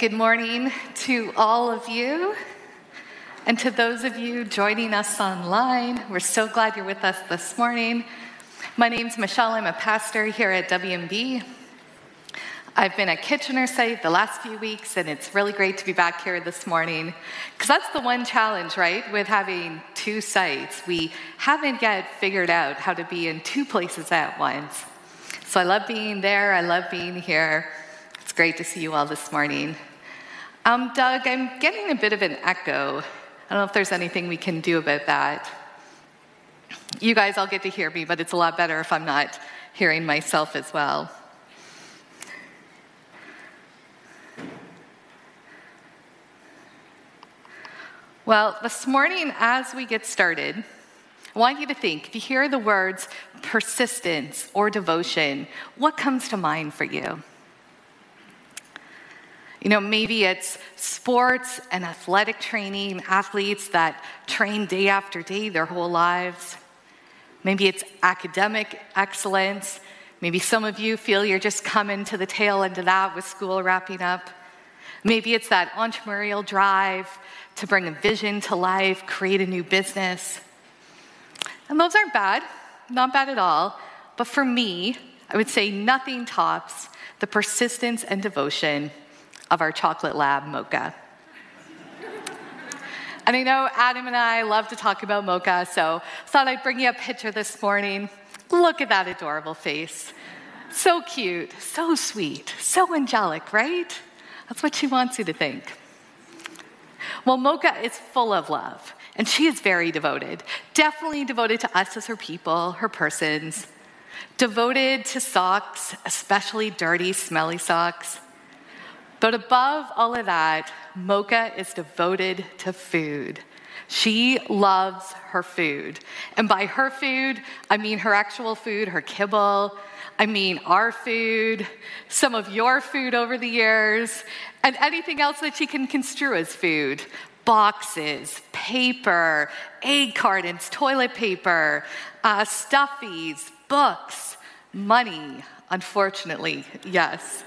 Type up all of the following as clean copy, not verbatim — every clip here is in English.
Good morning to all of you, and to those of you joining us online. We're so glad you're with us this morning. My name's Michelle. I'm a pastor here at WMB. I've been at Kitchener site the last few weeks, and it's really great to be back here this morning, because that's the one challenge, right, with having two sites. We haven't yet figured out how to be in two places at once. So I love being there. I love being here. It's great to see you all this morning. Doug, I'm getting a bit of an echo. I don't know if there's anything we can do about that. You guys all get to hear me, but it's a lot better if I'm not hearing myself as well. Well, this morning, as we get started, I want you to think, if you hear the words persistence or devotion, what comes to mind for you? You know, maybe it's sports and athletic training, athletes that train day after day their whole lives. Maybe it's academic excellence. Maybe some of you feel you're just coming to the tail end of that with school wrapping up. Maybe it's that entrepreneurial drive to bring a vision to life, create a new business. And those aren't bad, not bad at all. But for me, I would say nothing tops the persistence and devotion of our chocolate lab, Mocha. And I know Adam and I love to talk about Mocha, so thought I'd bring you a picture this morning. Look at that adorable face. So cute, so sweet, so angelic, right? That's what she wants you to think. Well, Mocha is full of love, and she is very devoted. Definitely devoted to us as her people, her persons. Devoted to socks, especially dirty, smelly socks. But above all of that, Mocha is devoted to food. She loves her food. And by her food, I mean her actual food, her kibble. I mean our food, some of your food over the years, and anything else that she can construe as food. Boxes, paper, egg cartons, toilet paper, stuffies, books, money, unfortunately, yes.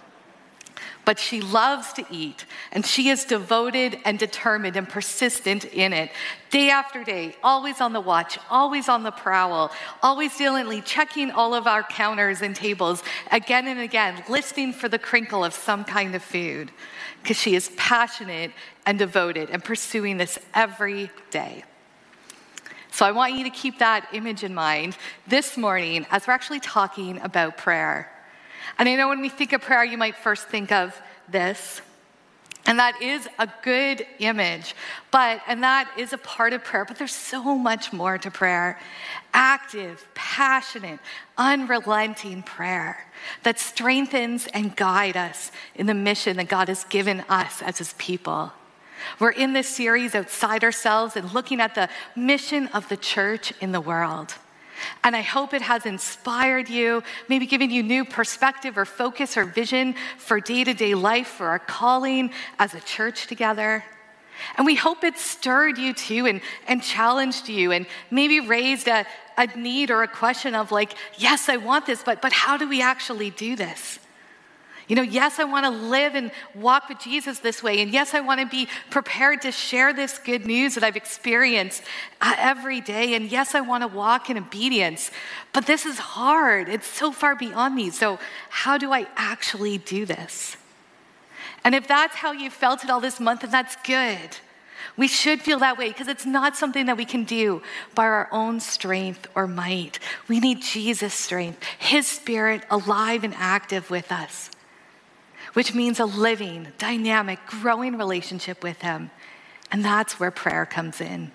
But she loves to eat, and she is devoted and determined and persistent in it. Day after day, always on the watch, always on the prowl, always diligently checking all of our counters and tables again and again, listening for the crinkle of some kind of food, because she is passionate and devoted and pursuing this every day. So I want you to keep that image in mind this morning as we're actually talking about prayer. And I know when we think of prayer, you might first think of this. And that is a good image, and that is a part of prayer, but there's so much more to prayer. Active, passionate, unrelenting prayer that strengthens and guides us in the mission that God has given us as his people. We're in this series outside ourselves and looking at the mission of the church in the world. And I hope it has inspired you, maybe given you new perspective or focus or vision for day-to-day life, for our calling as a church together. And we hope it stirred you too and challenged you and maybe raised a need or a question of like, yes, I want this, but how do we actually do this? You know, yes, I want to live and walk with Jesus this way. And yes, I want to be prepared to share this good news that I've experienced every day. And yes, I want to walk in obedience. But this is hard. It's so far beyond me. So how do I actually do this? And if that's how you felt it all this month, then that's good. We should feel that way because it's not something that we can do by our own strength or might. We need Jesus' strength, his spirit alive and active with us, which means a living, dynamic, growing relationship with him. And that's where prayer comes in.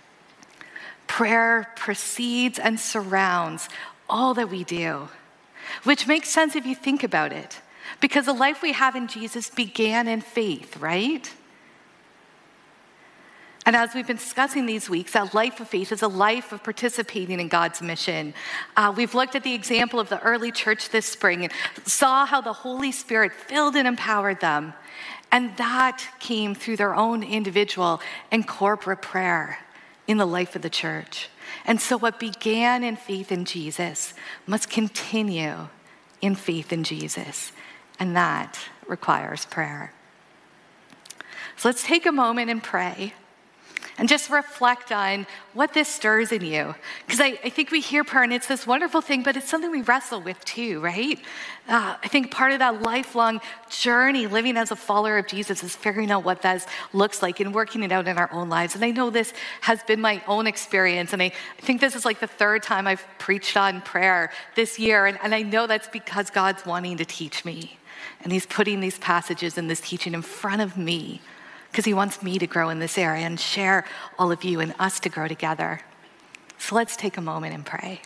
Prayer precedes and surrounds all that we do, which makes sense if you think about it, because the life we have in Jesus began in faith, right? And as we've been discussing these weeks, that life of faith is a life of participating in God's mission. We've looked at the example of the early church this spring and saw how the Holy Spirit filled and empowered them. And that came through their own individual and corporate prayer in the life of the church. And so what began in faith in Jesus must continue in faith in Jesus. And that requires prayer. So let's take a moment and pray and just reflect on what this stirs in you. Because I think we hear prayer and it's this wonderful thing, but it's something we wrestle with too, right? I think part of that lifelong journey living as a follower of Jesus is figuring out what that looks like and working it out in our own lives. And I know this has been my own experience. And I think this is like the third time I've preached on prayer this year. And I know that's because God's wanting to teach me. And he's putting these passages and this teaching in front of me because he wants me to grow in this area and share all of you and us to grow together. So let's take a moment and pray.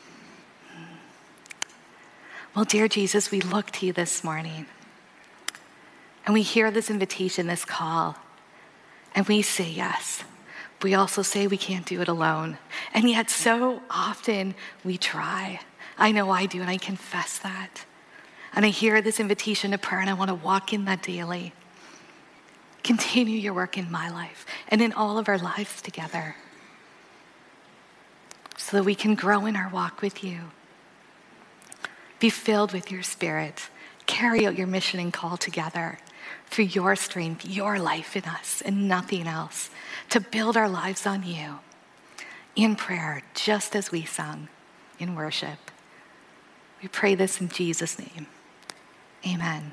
Well, dear Jesus, we look to you this morning and we hear this invitation, this call, and we say yes. We also say we can't do it alone. And yet so often we try. I know I do, and I confess that. And I hear this invitation to prayer and I want to walk in that daily. Continue your work in my life and in all of our lives together so that we can grow in our walk with you. Be filled with your Spirit. Carry out your mission and call together through your strength, your life in us and nothing else, to build our lives on you in prayer, just as we sung in worship. We pray this in Jesus' name. Amen.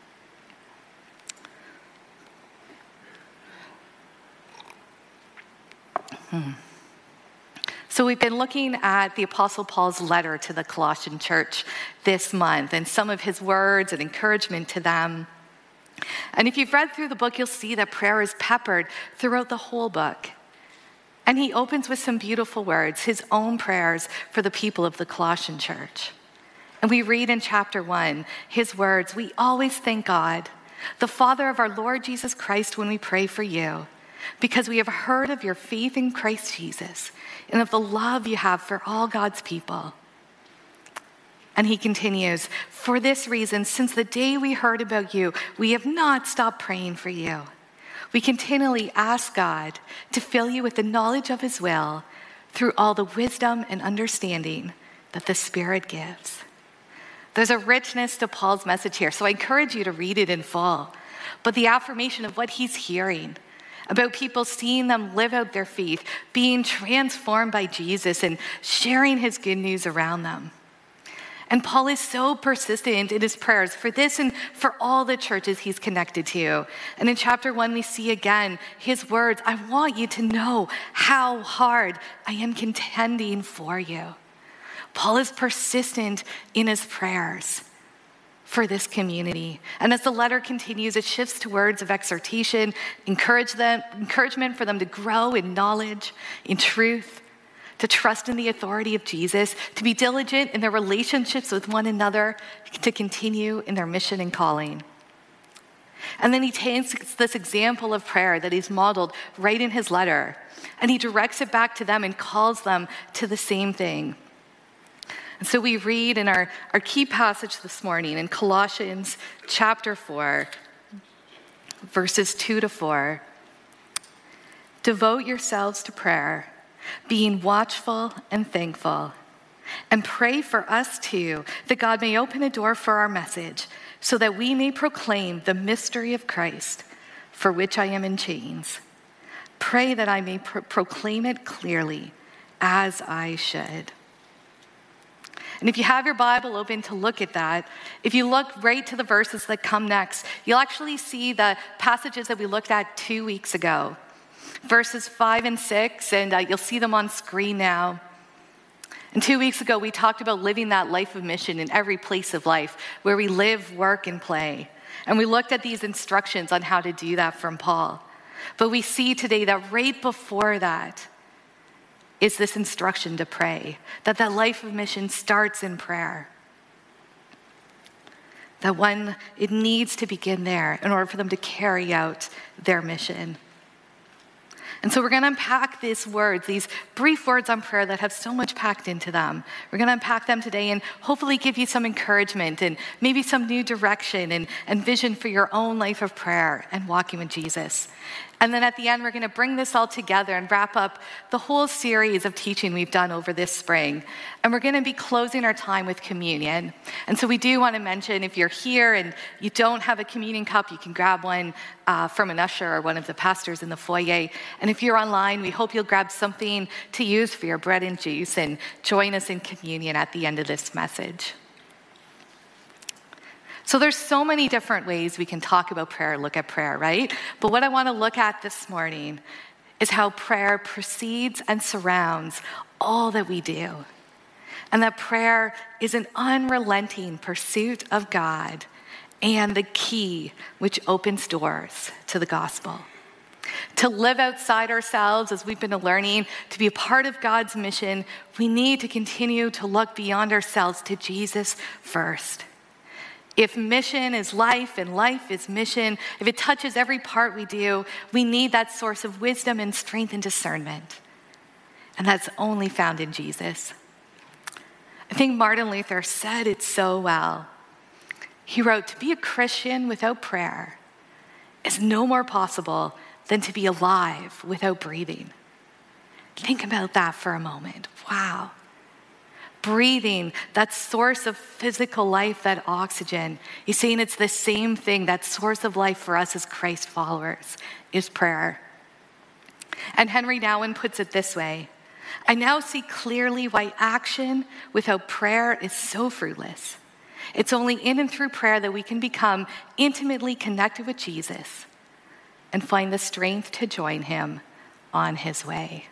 So we've been looking at the Apostle Paul's letter to the Colossian church this month and some of his words and encouragement to them. And if you've read through the book, you'll see that prayer is peppered throughout the whole book. And he opens with some beautiful words, his own prayers for the people of the Colossian church. And we read in chapter 1, his words, "We always thank God, the Father of our Lord Jesus Christ, when we pray for you, because we have heard of your faith in Christ Jesus and of the love you have for all God's people." And he continues, "For this reason, since the day we heard about you, we have not stopped praying for you. We continually ask God to fill you with the knowledge of his will through all the wisdom and understanding that the Spirit gives." There's a richness to Paul's message here, so I encourage you to read it in full. But the affirmation of what he's hearing about people seeing them live out their faith, being transformed by Jesus and sharing his good news around them. And Paul is so persistent in his prayers for this and for all the churches he's connected to. And in chapter 1, we see again his words, "I want you to know how hard I am contending for you." Paul is persistent in his prayers for this community. And as the letter continues, it shifts to words of exhortation, encouragement for them to grow in knowledge, in truth, to trust in the authority of Jesus, to be diligent in their relationships with one another, to continue in their mission and calling. And then he takes this example of prayer that he's modeled right in his letter, and he directs it back to them and calls them to the same thing. And so we read in our key passage this morning in Colossians chapter 4, verses 2-4, "Devote yourselves to prayer, being watchful and thankful, and pray for us too, that God may open a door for our message, so that we may proclaim the mystery of Christ, for which I am in chains. Pray that I may proclaim it clearly, as I should." And if you have your Bible open to look at that, if you look right to the verses that come next, you'll actually see the passages that we looked at 2 weeks ago. Verses 5 and 6, and you'll see them on screen now. And 2 weeks ago, we talked about living that life of mission in every place of life, where we live, work, and play. And we looked at these instructions on how to do that from Paul. But we see today that right before that is this instruction to pray, that life of mission starts in prayer. That it needs to begin there in order for them to carry out their mission. And so we're going to unpack these words, these brief words on prayer that have so much packed into them. We're going to unpack them today and hopefully give you some encouragement and maybe some new direction and vision for your own life of prayer and walking with Jesus. And then at the end, we're going to bring this all together and wrap up the whole series of teaching we've done over this spring. And we're going to be closing our time with communion. And so we do want to mention, if you're here and you don't have a communion cup, you can grab one from an usher or one of the pastors in the foyer. And if you're online, we hope you'll grab something to use for your bread and juice and join us in communion at the end of this message. So there's so many different ways we can talk about prayer, look at prayer, right? But what I want to look at this morning is how prayer precedes and surrounds all that we do. And that prayer is an unrelenting pursuit of God and the key which opens doors to the gospel. To live outside ourselves, as we've been learning, to be a part of God's mission, we need to continue to look beyond ourselves to Jesus first. If mission is life and life is mission, if it touches every part we do, we need that source of wisdom and strength and discernment. And that's only found in Jesus. I think Martin Luther said it so well. He wrote, "To be a Christian without prayer is no more possible than to be alive without breathing." Think about that for a moment. Wow. Breathing, that source of physical life, that oxygen. He's saying it's the same thing. That source of life for us as Christ followers is prayer. And Henry Nouwen puts it this way: "I now see clearly why action without prayer is so fruitless. It's only in and through prayer that we can become intimately connected with Jesus and find the strength to join him on his way."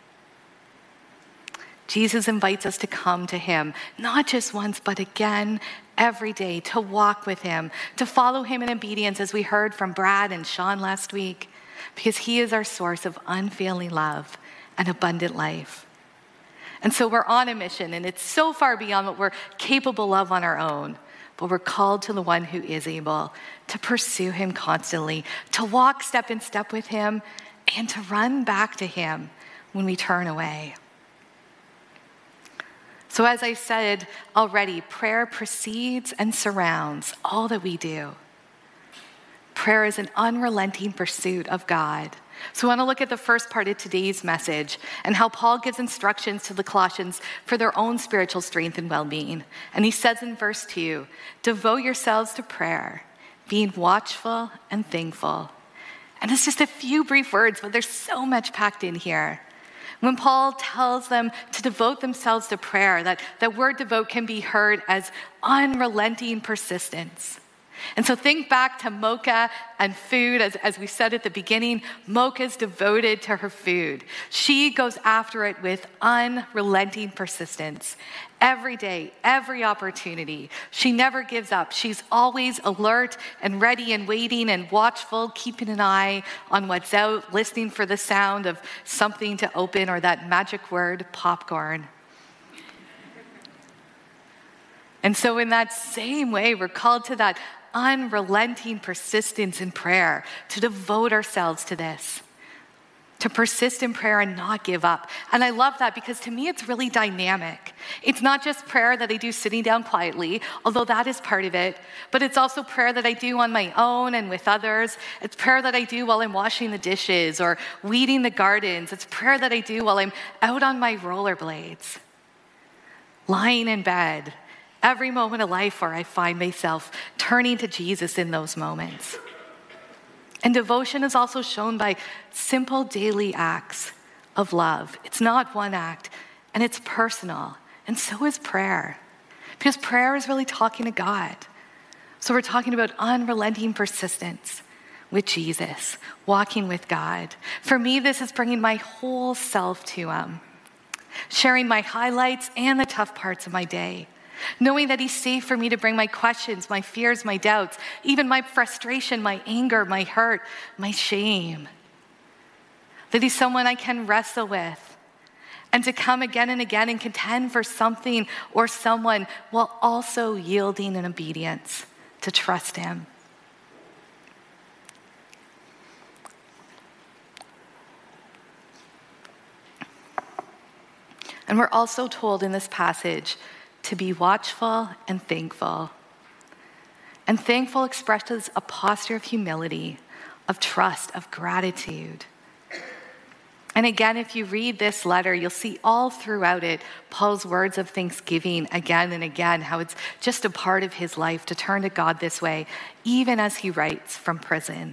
Jesus invites us to come to him, not just once, but again, every day, to walk with him, to follow him in obedience, as we heard from Brad and Sean last week, because he is our source of unfailing love and abundant life. And so we're on a mission, and it's so far beyond what we're capable of on our own, but we're called to the one who is able to pursue him constantly, to walk step in step with him, and to run back to him when we turn away. So as I said already, prayer precedes and surrounds all that we do. Prayer is an unrelenting pursuit of God. So I want to look at the first part of today's message and how Paul gives instructions to the Colossians for their own spiritual strength and well-being. And he says in verse 2, "Devote yourselves to prayer, being watchful and thankful." And it's just a few brief words, but there's so much packed in here. When Paul tells them to devote themselves to prayer, that word devote can be heard as unrelenting persistence. And so think back to Mocha and food. As we said at the beginning, Mocha's devoted to her food. She goes after it with unrelenting persistence. Every day, every opportunity. She never gives up. She's always alert and ready and waiting and watchful, keeping an eye on what's out, listening for the sound of something to open or that magic word, popcorn. And so in that same way, we're called to that unrelenting persistence in prayer, to devote ourselves to this, to persist in prayer and not give up. And I love that because to me, it's really dynamic. It's not just prayer that I do sitting down quietly, although that is part of it, but it's also prayer that I do on my own and with others. It's prayer that I do while I'm washing the dishes or weeding the gardens. It's prayer that I do while I'm out on my rollerblades, lying in bed. Every moment of life where I find myself turning to Jesus in those moments. And devotion is also shown by simple daily acts of love. It's not one act, and it's personal. And so is prayer. Because prayer is really talking to God. So we're talking about unrelenting persistence with Jesus, walking with God. For me, this is bringing my whole self to him, sharing my highlights and the tough parts of my day. Knowing that he's safe for me to bring my questions, my fears, my doubts, even my frustration, my anger, my hurt, my shame. That he's someone I can wrestle with. And to come again and again and contend for something or someone while also yielding in obedience to trust him. And we're also told in this passage to be watchful and thankful. And thankful expresses a posture of humility, of trust, of gratitude. And again, if you read this letter, you'll see all throughout it Paul's words of thanksgiving again and again, how it's just a part of his life to turn to God this way, even as he writes from prison.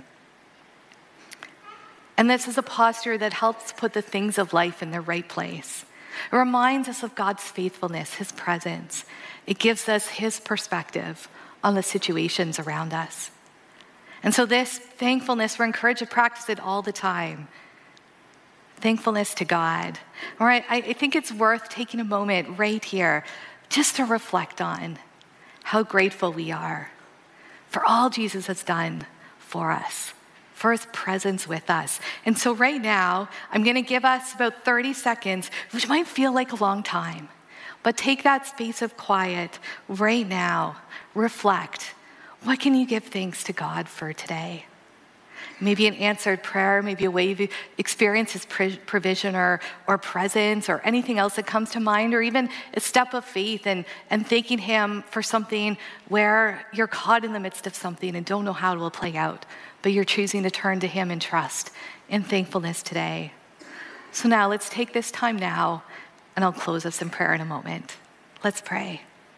And this is a posture that helps put the things of life in their right place. It reminds us of God's faithfulness, his presence. It gives us his perspective on the situations around us. And so this thankfulness, we're encouraged to practice it all the time. Thankfulness to God. All right, I think it's worth taking a moment right here just to reflect on how grateful we are for all Jesus has done for us, for his presence with us. And so right now, I'm going to give us about 30 seconds, which might feel like a long time, but take that space of quiet right now. Reflect. What can you give thanks to God for today? Maybe an answered prayer, maybe a way you've experienced his provision or presence or anything else that comes to mind, or even a step of faith and thanking him for something where you're caught in the midst of something and don't know how it will play out, but you're choosing to turn to him in trust and thankfulness today. So now let's take this time now, and I'll close us in prayer in a moment. Let's pray.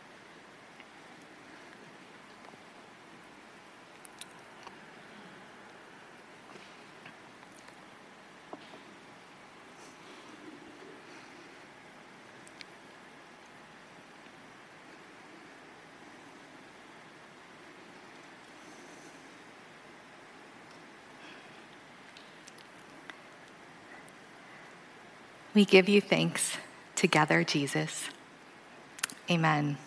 We give you thanks together, Jesus. Amen.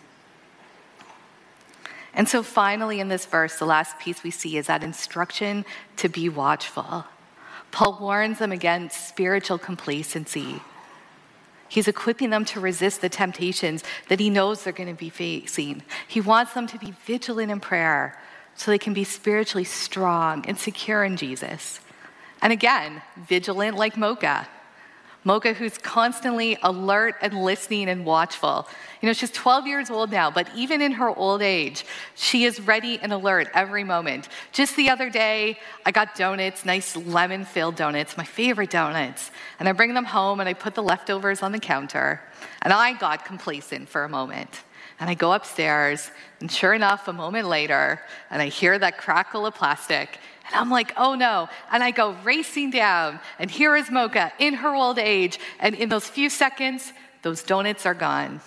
And so finally in this verse, the last piece we see is that instruction to be watchful. Paul warns them against spiritual complacency. He's equipping them to resist the temptations that he knows they're going to be facing. He wants them to be vigilant in prayer so they can be spiritually strong and secure in Jesus. And again, vigilant like Mocha. Mocha, who's constantly alert and listening and watchful. You know, she's 12 years old now, but even in her old age, she is ready and alert every moment. Just the other day, I got donuts, nice lemon-filled donuts, my favorite donuts. And I bring them home and I put the leftovers on the counter. And I got complacent for a moment. And I go upstairs, and sure enough, a moment later, and I hear that crackle of plastic, and I'm like, oh no. And I go racing down, and here is Mocha in her old age, and in those few seconds, those donuts are gone.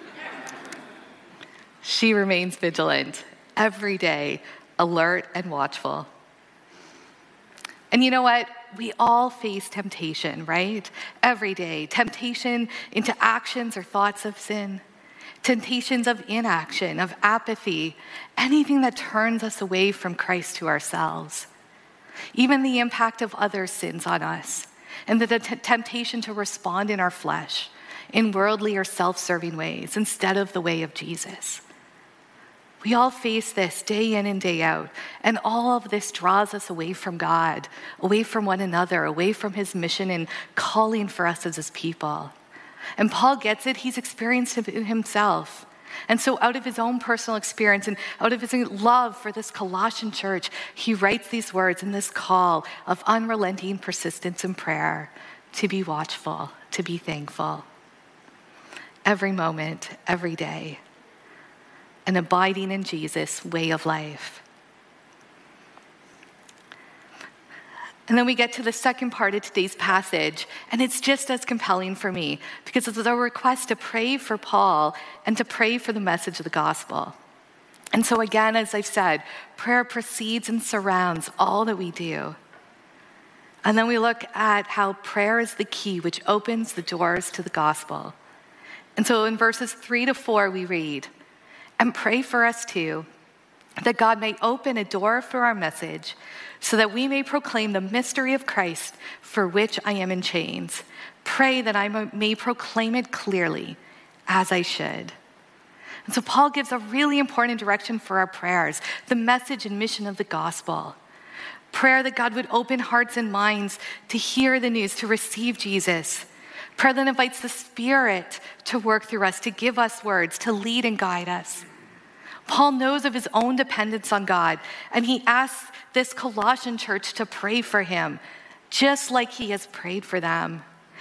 She remains vigilant every day, alert and watchful. And you know what? We all face temptation, right? Every day. Temptation into actions or thoughts of sin. Temptations of inaction, of apathy, anything that turns us away from Christ to ourselves. Even the impact of other sins on us, and the temptation to respond in our flesh, in worldly or self-serving ways, instead of the way of Jesus. We all face this day in and day out, and all of this draws us away from God, away from one another, away from his mission and calling for us as his people. And Paul gets it, he's experienced it himself. And so out of his own personal experience and out of his love for this Colossian church, he writes these words in this call of unrelenting persistence in prayer, to be watchful, to be thankful. Every moment, every day. An abiding in Jesus way of life. And then we get to the second part of today's passage, and it's just as compelling for me because it's a request to pray for Paul and to pray for the message of the gospel. And so again, as I've said, prayer precedes and surrounds all that we do. And then we look at how prayer is the key which opens the doors to the gospel. And so in verses 3-4 we read, "And pray for us too, that God may open a door for our message, so that we may proclaim the mystery of Christ, for which I am in chains. Pray that I may proclaim it clearly, as I should." And so Paul gives a really important direction for our prayers, the message and mission of the gospel. Prayer that God would open hearts and minds to hear the news, to receive Jesus. Prayer that invites the Spirit to work through us, to give us words, to lead and guide us. Paul knows of his own dependence on God, and he asks this Colossian church to pray for him, just like he has prayed for them.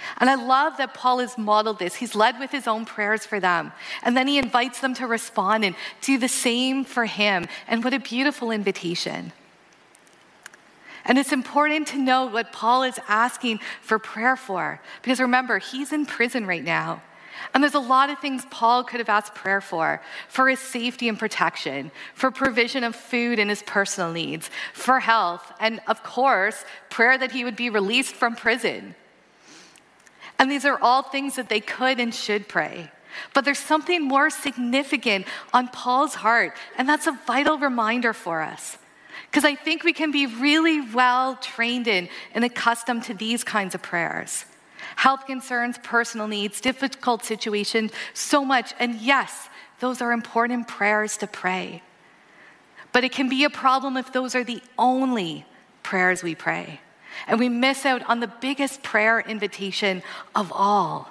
And I love that Paul has modeled this. He's led with his own prayers for them. And then he invites them to respond and do the same for him. And what a beautiful invitation. And it's important to note what Paul is asking for prayer for. Because remember, he's in prison right now. And there's a lot of things Paul could have asked prayer for his safety and protection, for provision of food and his personal needs, for health, and of course, prayer that he would be released from prison. And these are all things that they could and should pray. But there's something more significant on Paul's heart, and that's a vital reminder for us. Because I think we can be really well trained in and accustomed to these kinds of prayers. Health concerns, personal needs, difficult situations, so much. And yes, those are important prayers to pray. But it can be a problem if those are the only prayers we pray. And we miss out on the biggest prayer invitation of all.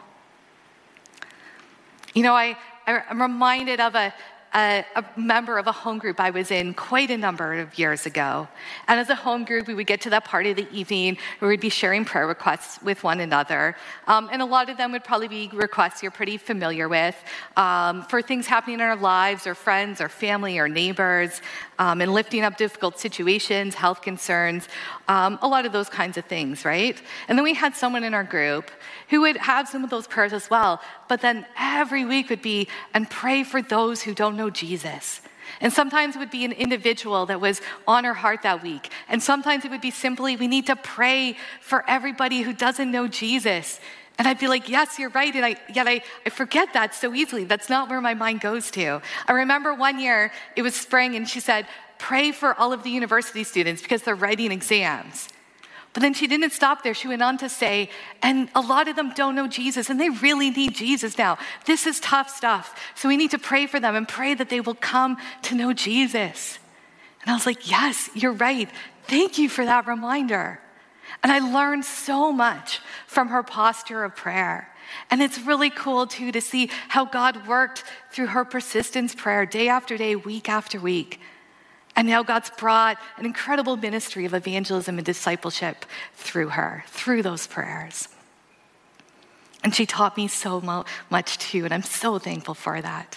You know, I'm reminded of a member of a home group I was in quite a number of years ago. And as a home group, we would get to that part of the evening where we'd be sharing prayer requests with one another. And a lot of them would probably be requests you're pretty familiar with for things happening in our lives or friends or family or neighbors, and lifting up difficult situations, health concerns, a lot of those kinds of things, right? And then we had someone in our group who would have some of those prayers as well, but then every week would be, and pray for those who don't know Jesus. And sometimes it would be an individual that was on her heart that week. And sometimes it would be simply, we need to pray for everybody who doesn't know Jesus. And I'd be like, yes, you're right. And I forget that so easily. That's not where my mind goes to. I remember one year, it was spring, and she said, pray for all of the university students because they're writing exams. But then she didn't stop there. She went on to say, and a lot of them don't know Jesus, and they really need Jesus now. This is tough stuff. So we need to pray for them and pray that they will come to know Jesus. And I was like, yes, you're right. Thank you for that reminder. And I learned so much from her posture of prayer. And it's really cool, too, to see how God worked through her persistence prayer day after day, week after week. And now God's brought an incredible ministry of evangelism and discipleship through her, through those prayers. And she taught me so much too, and I'm so thankful for that.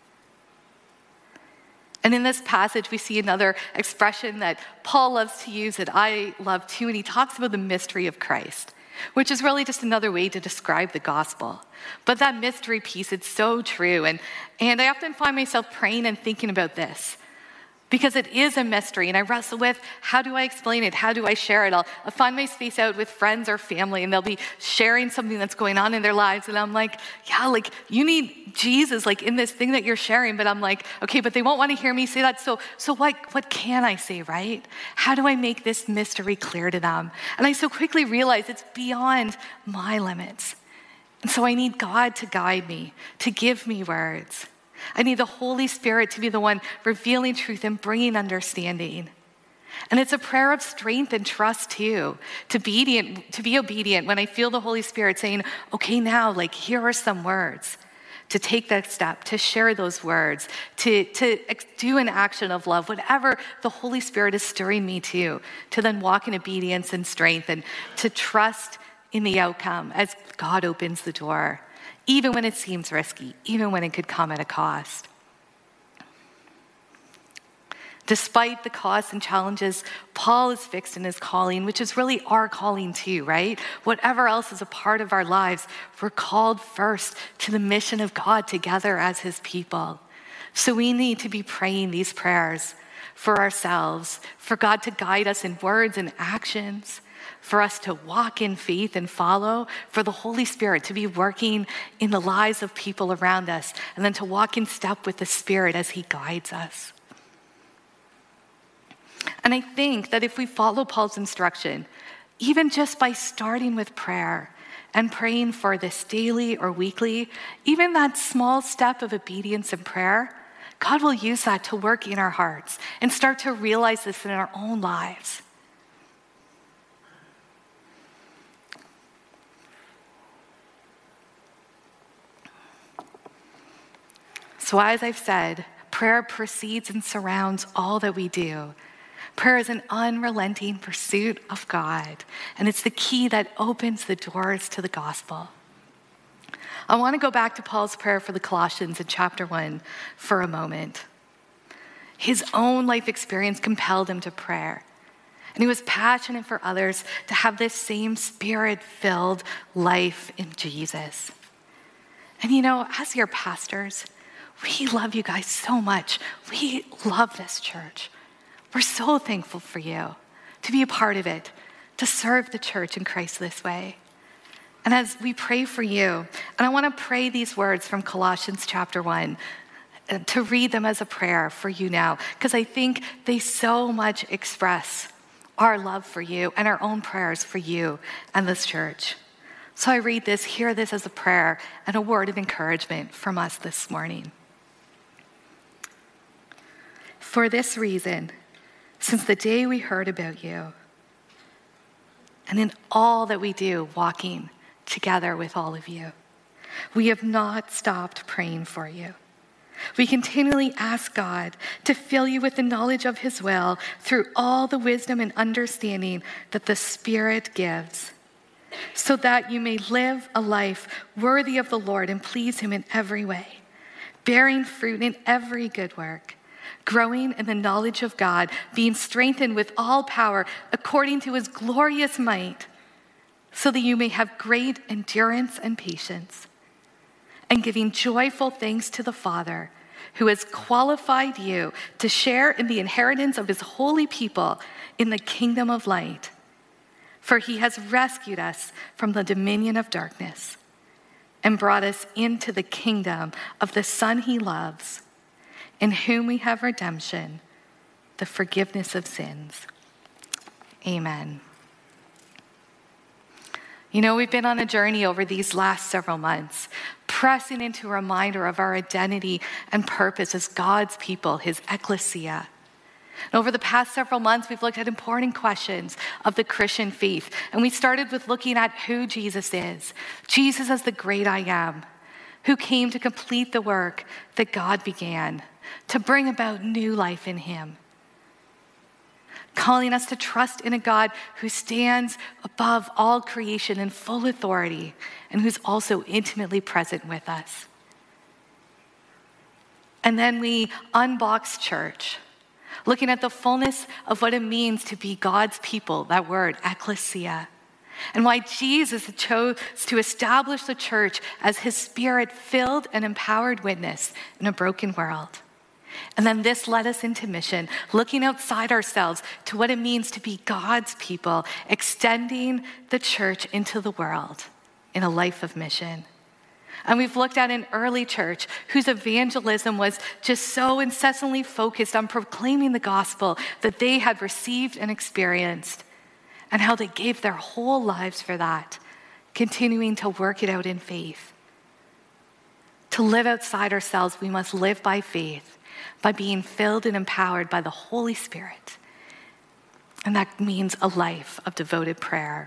And in this passage, we see another expression that Paul loves to use that I love too, and he talks about the mystery of Christ, which is really just another way to describe the gospel. But that mystery piece, it's so true. And I often find myself praying and thinking about this, because it is a mystery, and I wrestle with, how do I explain it? How do I share it? I'll find my space out with friends or family, and they'll be sharing something that's going on in their lives, and I'm like, yeah, like, you need Jesus, like, in this thing that you're sharing, but I'm like, okay, but they won't want to hear me say that, so what can I say, right? How do I make this mystery clear to them? And I so quickly realize it's beyond my limits, and so I need God to guide me, to give me words. I need the Holy Spirit to be the one revealing truth and bringing understanding. And it's a prayer of strength and trust too, to be obedient when I feel the Holy Spirit saying, okay, now, like, here are some words, to take that step, to share those words, to do an action of love, whatever the Holy Spirit is stirring me to then walk in obedience and strength and to trust in the outcome as God opens the door. Even when it seems risky, even when it could come at a cost. Despite the costs and challenges, Paul is fixed in his calling, which is really our calling too, right? Whatever else is a part of our lives, we're called first to the mission of God together as his people. So we need to be praying these prayers for ourselves, for God to guide us in words and actions, for us to walk in faith and follow, for the Holy Spirit to be working in the lives of people around us, and then to walk in step with the Spirit as he guides us. And I think that if we follow Paul's instruction, even just by starting with prayer and praying for this daily or weekly, even that small step of obedience and prayer, God will use that to work in our hearts and start to realize this in our own lives. So as I've said, prayer precedes and surrounds all that we do. Prayer is an unrelenting pursuit of God, and it's the key that opens the doors to the gospel. I want to go back to Paul's prayer for the Colossians in chapter 1 for a moment. His own life experience compelled him to prayer, and he was passionate for others to have this same spirit-filled life in Jesus. And as your pastors, we love you guys so much. We love this church. We're so thankful for you to be a part of it, to serve the church in Christ this way. And as we pray for you, and I want to pray these words from Colossians chapter 1, to read them as a prayer for you now, because I think they so much express our love for you and our own prayers for you and this church. So I read this, hear this as a prayer and a word of encouragement from us this morning. For this reason, since the day we heard about you, and in all that we do, walking together with all of you, we have not stopped praying for you. We continually ask God to fill you with the knowledge of his will through all the wisdom and understanding that the Spirit gives, so that you may live a life worthy of the Lord and please him in every way, bearing fruit in every good work, growing in the knowledge of God, being strengthened with all power according to his glorious might, so that you may have great endurance and patience, and giving joyful thanks to the Father, who has qualified you to share in the inheritance of his holy people in the kingdom of light. For he has rescued us from the dominion of darkness and brought us into the kingdom of the Son he loves, in whom we have redemption, the forgiveness of sins. Amen. We've been on a journey over these last several months, pressing into a reminder of our identity and purpose as God's people, his ecclesia. And over the past several months, we've looked at important questions of the Christian faith. And we started with looking at who Jesus is. Jesus as the great I am, who came to complete the work that God began, to bring about new life in him. Calling us to trust in a God who stands above all creation in full authority and who's also intimately present with us. And then we unboxed church, looking at the fullness of what it means to be God's people, that word, ecclesia, and why Jesus chose to establish the church as his Spirit-filled and empowered witness in a broken world. And then this led us into mission, looking outside ourselves to what it means to be God's people, extending the church into the world in a life of mission. And we've looked at an early church whose evangelism was just so incessantly focused on proclaiming the gospel that they had received and experienced, and how they gave their whole lives for that, continuing to work it out in faith. To live outside ourselves, we must live by faith, by being filled and empowered by the Holy Spirit. And that means a life of devoted prayer.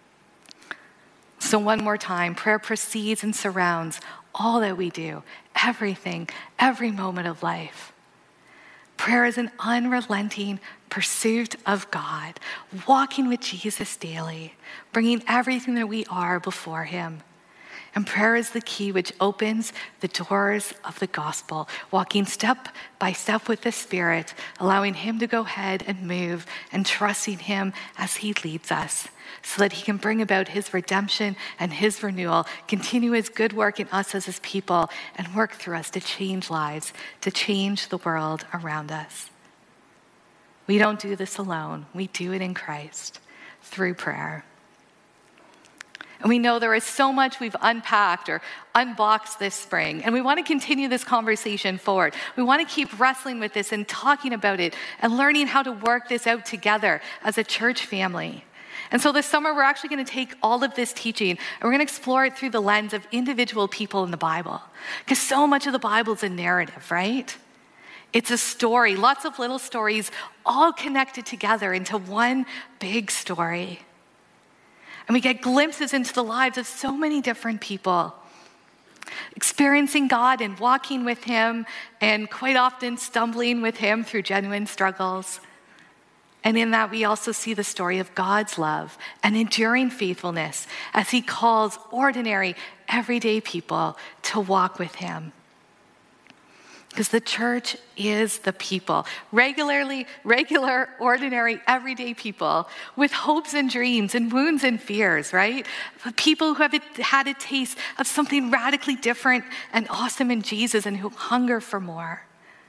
So one more time, prayer precedes and surrounds all that we do, everything, every moment of life. Prayer is an unrelenting pursuit of God, walking with Jesus daily, bringing everything that we are before him. And prayer is the key which opens the doors of the gospel, walking step by step with the Spirit, allowing him to go ahead and move and trusting him as he leads us so that he can bring about his redemption and his renewal, continue his good work in us as his people, and work through us to change lives, to change the world around us. We don't do this alone. We do it in Christ through prayer. And we know there is so much we've unpacked or unboxed this spring, and we want to continue this conversation forward. We want to keep wrestling with this and talking about it and learning how to work this out together as a church family. And so this summer, we're actually going to take all of this teaching and we're going to explore it through the lens of individual people in the Bible. Because so much of the Bible is a narrative, right? It's a story, lots of little stories all connected together into one big story. And we get glimpses into the lives of so many different people, experiencing God and walking with him, and quite often stumbling with him through genuine struggles. And in that, we also see the story of God's love and enduring faithfulness as he calls ordinary, everyday people to walk with him. Because the church is the people, regular, ordinary, everyday people with hopes and dreams and wounds and fears, right? But people who have had a taste of something radically different and awesome in Jesus and who hunger for more.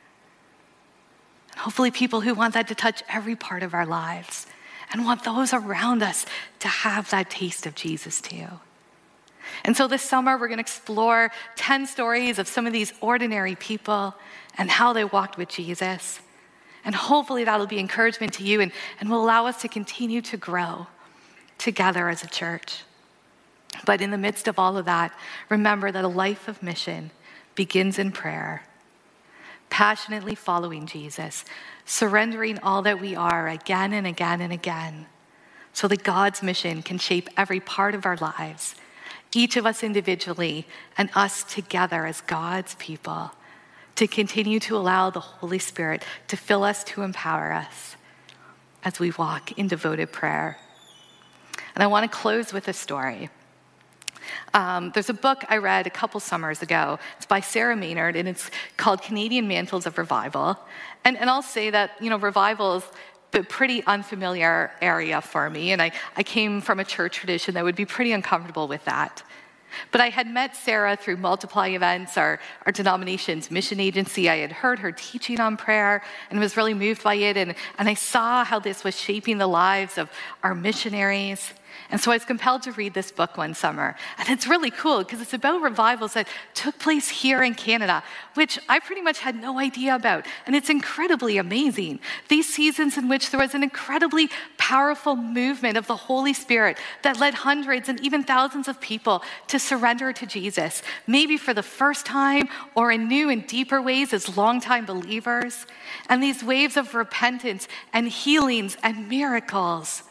And hopefully people who want that to touch every part of our lives and want those around us to have that taste of Jesus too. And so this summer, we're going to explore 10 stories of some of these ordinary people and how they walked with Jesus. And hopefully that'll be encouragement to you and will allow us to continue to grow together as a church. But in the midst of all of that, remember that a life of mission begins in prayer, passionately following Jesus, surrendering all that we are again and again and again, so that God's mission can shape every part of our lives, each of us individually and us together as God's people, to continue to allow the Holy Spirit to fill us, to empower us as we walk in devoted prayer. And I want to close with a story. There's a book I read a couple summers ago. It's by Sarah Maynard, and it's called Canadian Mantles of Revival. And I'll say that, revival is a pretty unfamiliar area for me, and I came from a church tradition that would be pretty uncomfortable with that. But I had met Sarah through Multiply events, our denomination's mission agency. I had heard her teaching on prayer and was really moved by it, and I saw how this was shaping the lives of our missionaries. And so I was compelled to read this book one summer. And it's really cool because it's about revivals that took place here in Canada, which I pretty much had no idea about. And it's incredibly amazing. These seasons in which there was an incredibly powerful movement of the Holy Spirit that led hundreds and even thousands of people to surrender to Jesus, maybe for the first time or in new and deeper ways as longtime believers. And these waves of repentance and healings and miracles.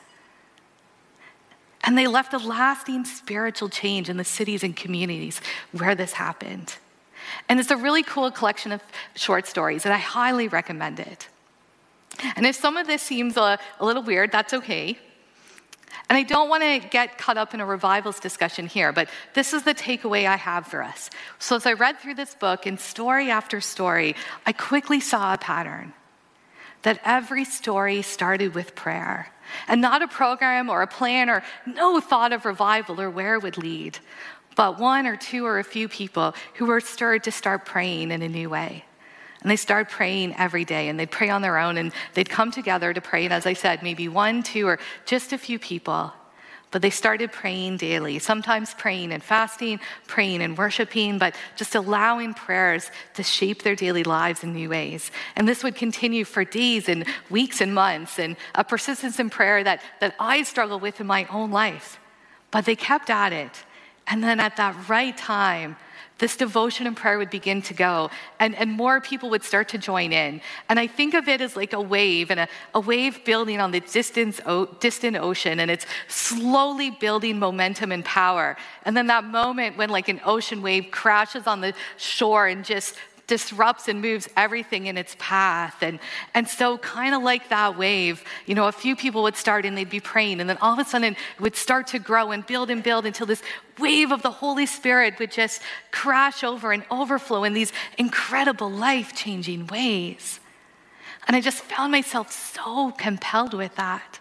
And they left a lasting spiritual change in the cities and communities where this happened. And it's a really cool collection of short stories, and I highly recommend it. And if some of this seems a little weird, that's okay. And I don't want to get caught up in a revivals discussion here, but this is the takeaway I have for us. So as I read through this book, and story after story, I quickly saw a pattern. That every story started with prayer, and not a program or a plan or no thought of revival or where it would lead, but one or two or a few people who were stirred to start praying in a new way. And they started praying every day, and they'd pray on their own, and they'd come together to pray. And as I said, maybe one, two, or just a few people. But they started praying daily, sometimes praying and fasting, praying and worshiping, but just allowing prayers to shape their daily lives in new ways. And this would continue for days and weeks and months, and a persistence in prayer that I struggle with in my own life. But they kept at it. And then at that right time, this devotion and prayer would begin to go, and more people would start to join in. And I think of it as like a wave, and a wave building on the distant ocean, and it's slowly building momentum and power. And then that moment when like an ocean wave crashes on the shore and just disrupts and moves everything in its path. And so kind of like that wave, a few people would start and they'd be praying, and then all of a sudden it would start to grow and build until this wave of the Holy Spirit would just crash over and overflow in these incredible life-changing ways. And I just found myself so compelled with that.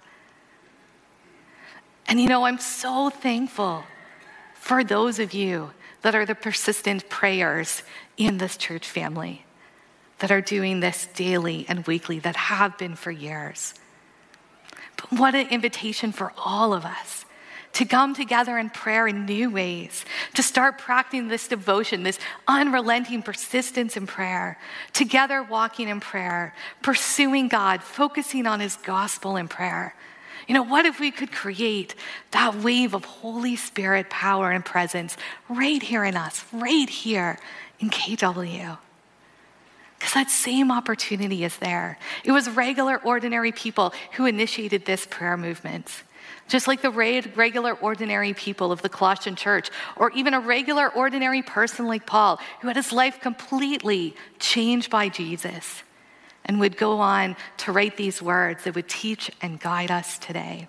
And I'm so thankful for those of you that are the persistent prayers in this church family, that are doing this daily and weekly, that have been for years. But what an invitation for all of us to come together in prayer in new ways, to start practicing this devotion, this unrelenting persistence in prayer, together walking in prayer, pursuing God, focusing on his gospel in prayer. What if we could create that wave of Holy Spirit power and presence right here in us, right here in KW? Because that same opportunity is there. It was regular, ordinary people who initiated this prayer movement. Just like the regular, ordinary people of the Colossian church, or even a regular, ordinary person like Paul, who had his life completely changed by Jesus. and would go on to write these words that would teach and guide us today.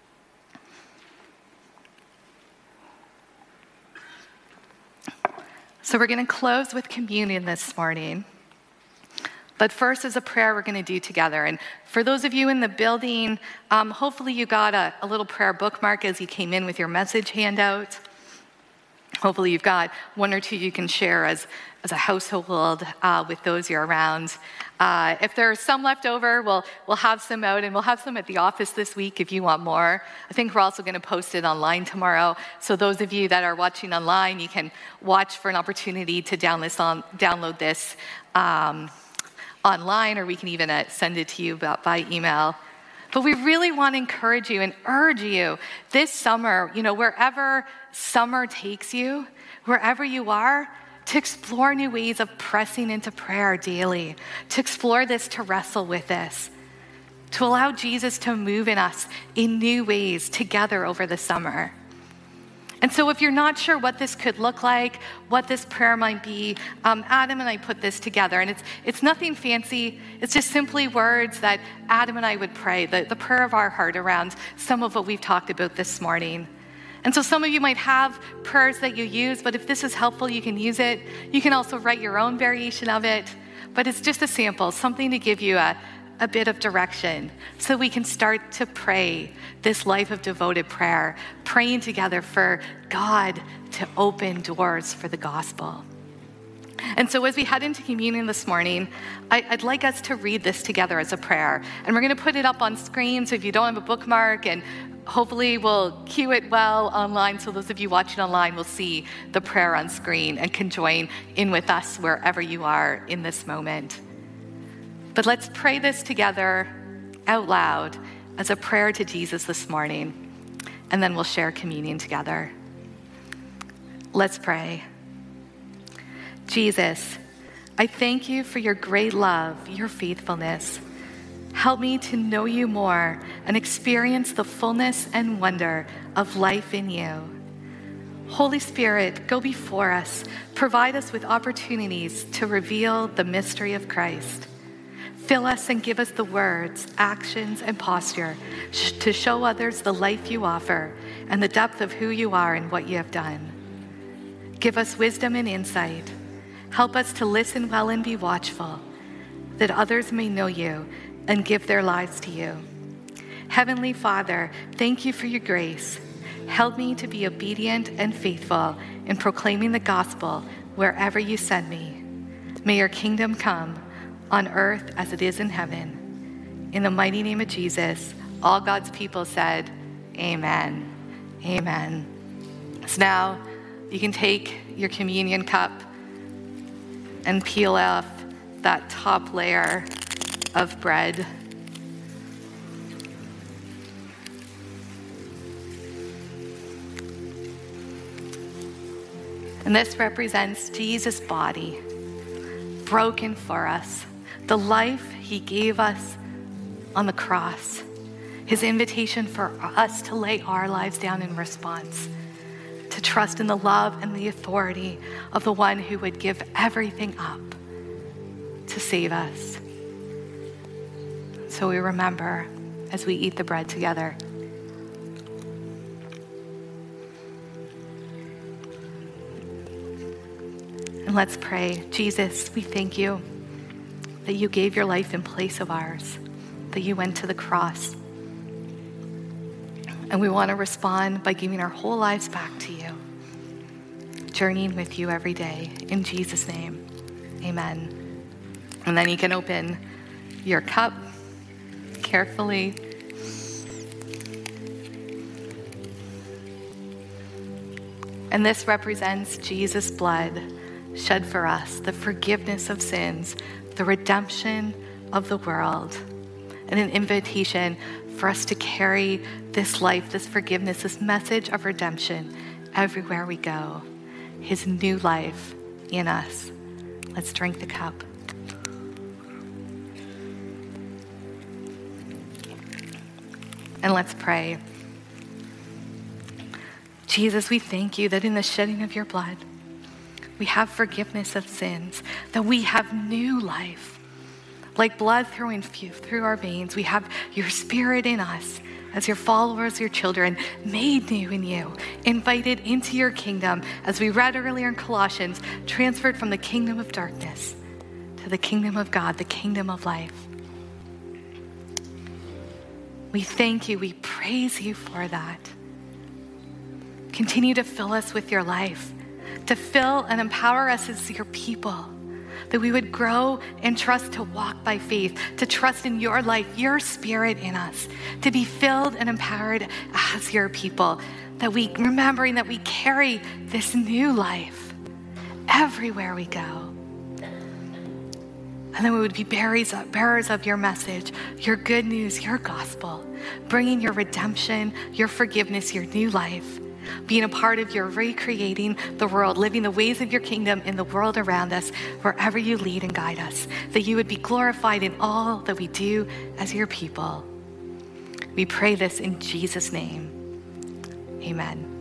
So we're going to close with communion this morning. But first is a prayer we're going to do together. And for those of you in the building, hopefully you got a little prayer bookmark as you came in with your message handout. Hopefully you've got one or two you can share as a household with those you're around. If there's some left over, we'll have some out, and we'll have some at the office this week if you want more. I think we're also going to post it online tomorrow. So those of you that are watching online, you can watch for an opportunity to download this online, or we can even send it to you by email. But we really want to encourage you and urge you this summer, wherever summer takes you, wherever you are, to explore new ways of pressing into prayer daily, to explore this, to wrestle with this, to allow Jesus to move in us in new ways together over the summer. And so if you're not sure what this could look like, what this prayer might be, Adam and I put this together. And it's nothing fancy. It's just simply words that Adam and I would pray, the prayer of our heart around some of what we've talked about this morning. And so some of you might have prayers that you use, but if this is helpful, you can use it. You can also write your own variation of it. But it's just a sample, something to give you a bit of direction so we can start to pray this life of devoted prayer, praying together for God to open doors for the gospel. And so as we head into communion this morning, I'd like us to read this together as a prayer. And we're going to put it up on screen, so if you don't have a bookmark, and hopefully we'll cue it well online, so those of you watching online will see the prayer on screen and can join in with us wherever you are in this moment. But let's pray this together out loud as a prayer to Jesus this morning, and then we'll share communion together. Let's pray. Jesus, I thank you for your great love, your faithfulness. Help me to know you more and experience the fullness and wonder of life in you. Holy Spirit, go before us. Provide us with opportunities to reveal the mystery of Christ. Fill us and give us the words, actions, and posture to show others the life you offer and the depth of who you are and what you have done. Give us wisdom and insight. Help us to listen well and be watchful, that others may know you and give their lives to you. Heavenly Father, thank you for your grace. Help me to be obedient and faithful in proclaiming the gospel wherever you send me. May your kingdom come on earth as it is in heaven. In the mighty name of Jesus, all God's people said, amen. Amen. So now you can take your communion cup and peel off that top layer of bread. And this represents Jesus' body, broken for us, the life he gave us on the cross, his invitation for us to lay our lives down in response, to trust in the love and the authority of the one who would give everything up to save us. So we remember as we eat the bread together. And let's pray. Jesus, we thank you that you gave your life in place of ours, that you went to the cross. And we want to respond by giving our whole lives back to you, journeying with you every day. In Jesus' name, amen. And then you can open your cup carefully. And this represents Jesus' blood shed for us, the forgiveness of sins, the redemption of the world, and an invitation for us to carry this life, this forgiveness, this message of redemption everywhere we go. His new life in us. Let's drink the cup. And let's pray. Jesus, we thank you that in the shedding of your blood, we have forgiveness of sins, that we have new life, Like blood through our veins, we have your Spirit in us as your followers, your children, made new in you, invited into your kingdom, as we read earlier in Colossians, transferred from the kingdom of darkness to the kingdom of God, the kingdom of life. We thank you, we praise you for that. Continue to fill us with your life, to fill and empower us as your people, that we would grow and trust to walk by faith, to trust in your life, your Spirit in us, to be filled and empowered as your people, that we, remembering that we carry this new life everywhere we go. And then we would be bearers of your message, your good news, your gospel, bringing your redemption, your forgiveness, your new life, being a part of your recreating the world, living the ways of your kingdom in the world around us, wherever you lead and guide us, that you would be glorified in all that we do as your people. We pray this in Jesus' name. Amen.